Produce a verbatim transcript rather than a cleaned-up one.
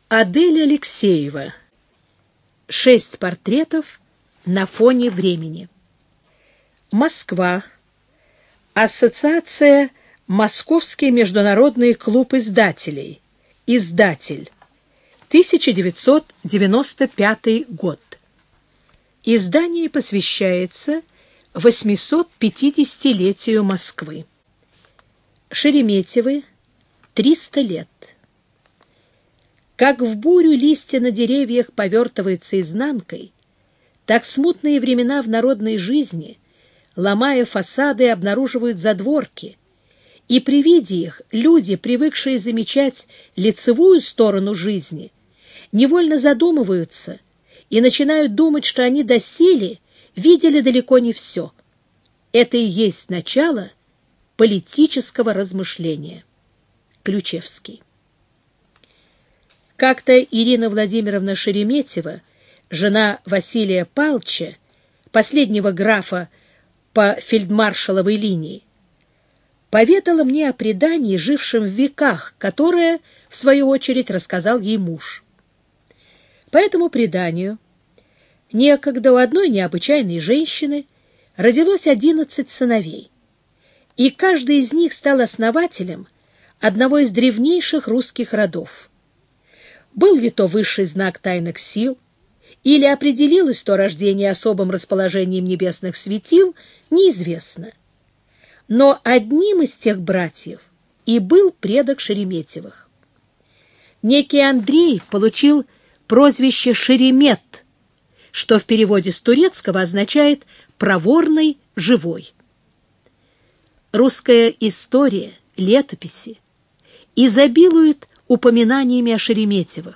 Адель Алексеева. Шесть портретов на фоне времени. Москва. Ассоциация «Московский международный клуб издателей». Издатель. тысяча девятьсот девяносто пятый год. Издание посвящается восьмисотпятидесятилетию Москвы. Шереметьевы. Триста лет. Как в бурю листья на деревьях повертываются изнанкой, так смутные времена в народной жизни, ломая фасады, обнаруживают задворки, и при виде их люди, привыкшие замечать лицевую сторону жизни, невольно задумываются и начинают думать, что они доселе видели далеко не все. Это и есть начало политического размышления. Ключевский. Как-то Ирина Владимировна Шереметьева, жена Василия Павловича, последнего графа по фельдмаршаловой линии, поведала мне о предании, жившем в веках, которое, в свою очередь, рассказал ей муж. По этому преданию некогда у одной необычайной женщины родилось одиннадцать сыновей, и каждый из них стал основателем одного из древнейших русских родов. Был ли то высший знак тайных сил, или определилось то рождение особым расположением небесных светил, неизвестно. Но одним из тех братьев и был предок Шереметьевых. Некий Андрей получил прозвище Шеремет, что в переводе с турецкого означает «проворный, живой». Русская история, летописи изобилуют упоминаниями о Шереметьевых.